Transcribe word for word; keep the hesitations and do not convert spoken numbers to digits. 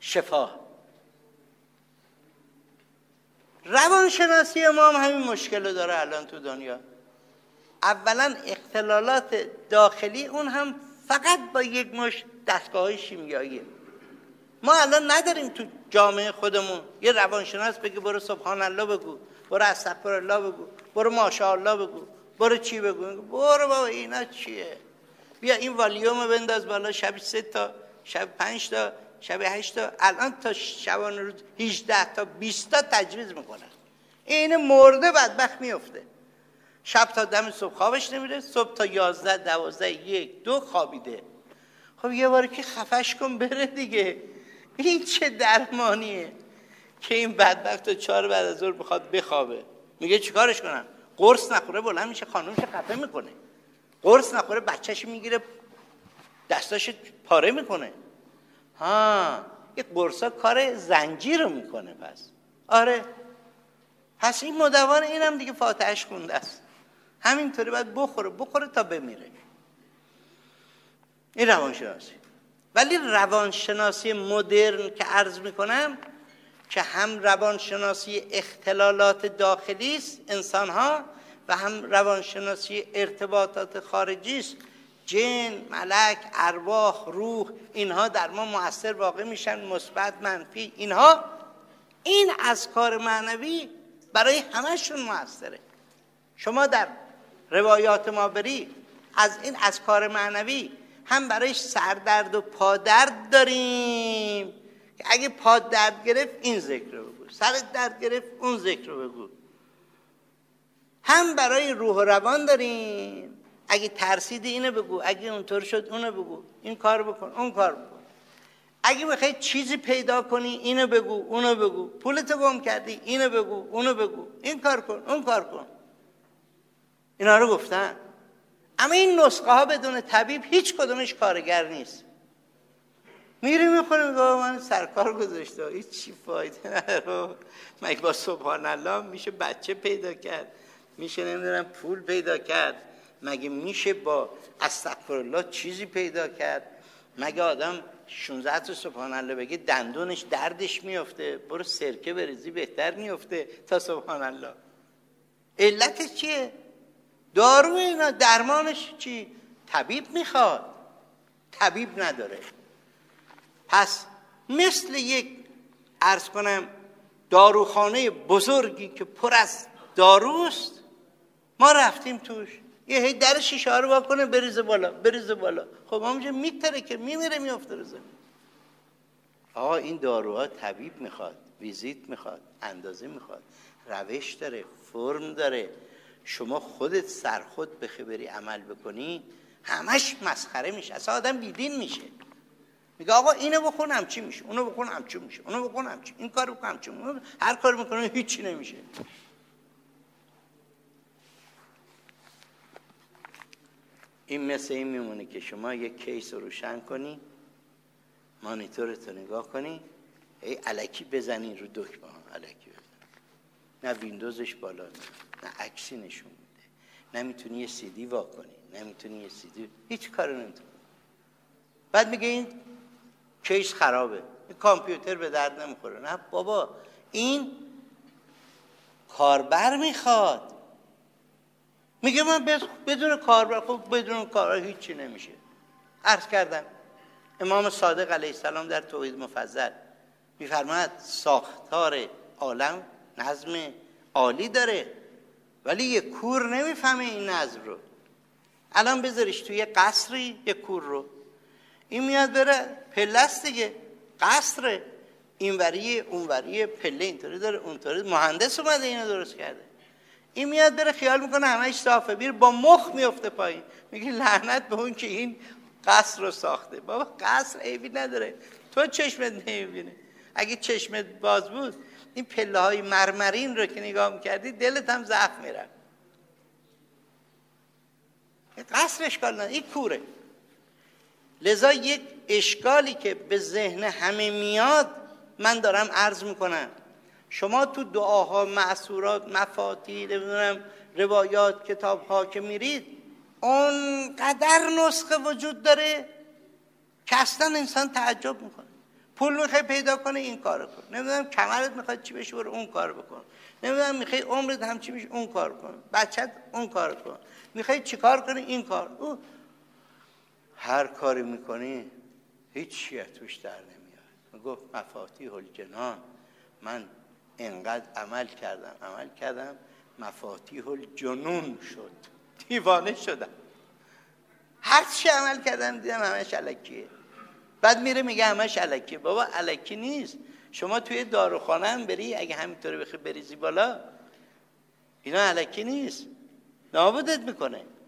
شفا. روانشناسی ما هم همین مشکل رو داره الان تو دنیا. اولا اختلالات داخلی اون هم فقط با یک مش دستگاه شیمیاییه. ما الان نداریم تو جامعه خودمون یه روانشناس بگه برو سبحان الله بگو، برو استغفرالله بگو، برو ماشاءالله بگو، برو چی بگو. برو بابا اینا چیه؟ بیا این والیوم بنداز بالا، شب سه تا، شب پنج تا، شب هشت تا، الان تا شبانه روز هجده تا بیست تا تجویز میکنن. این مرده بدبخت میفته. شب تا دم صبح خوابش نمیره، صبح تا یازده دوازده یک دو خوابیده. خب یه بار که خفش کن بره دیگه. این چه درمانیه که این بدبخت تا چهار بعد از ظهر بخواد بخوابه؟ میگه چیکارش کنم؟ قرص نخوره بلند میشه خانومش خفه میکنه، قرص نخوره بچه‌ش میگیره دستاش پاره میکنه. ها این قرصا کار زنجیر رو میکنه. پس آره، پس این مدوان اینم دیگه فاتحه‌اش خونده است، همینطوری باید بخوره بخوره تا بمیره. این روانشناسی. ولی روانشناسی مدرن که عرض میکنم که هم روانشناسی اختلالات داخلی است انسان ها و هم روانشناسی ارتباطات خارجی است، جن، ملک، ارواح، روح، اینها در ما مؤثر واقع میشن، مثبت، منفی، اینها. این اذکار معنوی برای همشون مؤثره. شما در روایات ما بری از این اذکار معنوی هم برای سردرد و پادرد داریم که اگه پاد درد گرفت این ذکر رو بگو، سرت درد گرفت اون ذکر رو بگو. هم برای روح و روان داریم، اگه ترسیدی اینو بگو، اگه اونطور شد اونو بگو، این کار بکن اون کار بکن. اگه بخوای چیزی پیدا کنی اینو بگو اونو بگو، پولتو گم کردی اینو بگو اونو بگو، این کار کن اون کار کن. اینا رو گفتن. اما این نسخه ها بدون طبیب هیچ کدومش کارگر نیست. میری میخوری میگه من سرکار گذاشته، هیچ چی فایده نداره. مگه با سبحان الله میشه بچه پیدا کرد؟ میشه نمیدونم پول پیدا کرد؟ مگه میشه با استغفرالله چیزی پیدا کرد؟ مگه آدم شانزده تا سبحان الله بگه دندونش دردش میفته؟ برو سرکه بریزی بهتر میفته تا سبحان الله. علتش چیه؟ دارو اینا درمانش چی؟ طبیب میخواد، طبیب نداره. پس مثل یک عرض کنم داروخانه بزرگی که پر از داروست، ما رفتیم توش، یه هی در شیشه ها رو واکنه بریزه بالا بریزه بالا. خب همونجا میتره که میمیره میافته رو زمین. آقا این داروها طبیب میخواد، ویزیت میخواد، اندازه میخواد، روش داره، فرم داره. شما خودت سرخود بخی بری عمل بکنی همش مسخره میشه، اصلا آدم بیدین میشه. میگه آقا اینو بخون همچی میشه، اونو بخون همچی میشه، اونو بخون همچی، این کار بکن همچی، اونو هر کار میکنه هیچی نمیشه. این مثل این میمونه که شما یک کیس رو روشن کنی، مانیتورتو نگاه کنی، هی الکی بزنی رو دکمه ها، الکی بزنی، نه ویندوزش بالا، نه عکسی نشون میده، نمیتونی یه سی دی وا کنی، نمیتونی یه سی دی، هیچ کاری نمیتونی. بعد میگه این کیس خرابه، این کامپیوتر به درد نمیخوره. نه بابا، این کاربر میخواد. میگه من بدون کاربر، خب بدون کاربر هیچی نمیشه. عرض کردم امام صادق علیه السلام در توحید مفضل میفرماید ساختار عالم نظم عالی داره، ولی یه کور نمیفهمه این نظم رو. الان بذاریش توی یه قصری یه کور رو، این میاد بره پله است دیگه، قصره، اینوریه اونوریه، پله اینطوری داره اونطوری، مهندس اومده اینو درست کرده. این میاد بره خیال میکنه همه‌اش صافه، بیر با مخ میفته پایین، میگه لعنت به اون که این قصر رو ساخته. بابا قصر عیبی نداره، تو چشمت نمیبینه. اگه چشمت باز بود این پله های مرمرین رو که نگاه میکردی دلت هم زخم میره. قصر اشکال نداره، این کوره. لذا یک اشکالی که به ذهن همه میاد من دارم عرض میکنم. شما تو دعاها، معصورات، مفاتیح، نمیدونم روایات، کتابها که میرید اونقدر نسخه وجود داره که اصلا انسان تعجب میکنه. پول میخوای پیدا کنه این کارو کن، نمیدونم کمرت میخواد چی بشه برو اون کار بکن، نمیدونم میخوای عمرت هم چی بشه اون کار کن، بچت اون کار کن، میخوای چیکار کنی این کار. او هر کاری میکنی هیچ چیه توش در نمیاد. گفت مفاتیح الجنان، من انقدر عمل کردم عمل کردم مفاتیح الجنون شد، دیوانه شدم. هر چی عمل کردم دیدم همش الکیه. بعد میره میگه همش الکیه. بابا الکی نیست. شما توی داروخانه هم بری اگه همینطوری بخوای بریزی بالا، اینا الکی نیست، نابودت میکنه.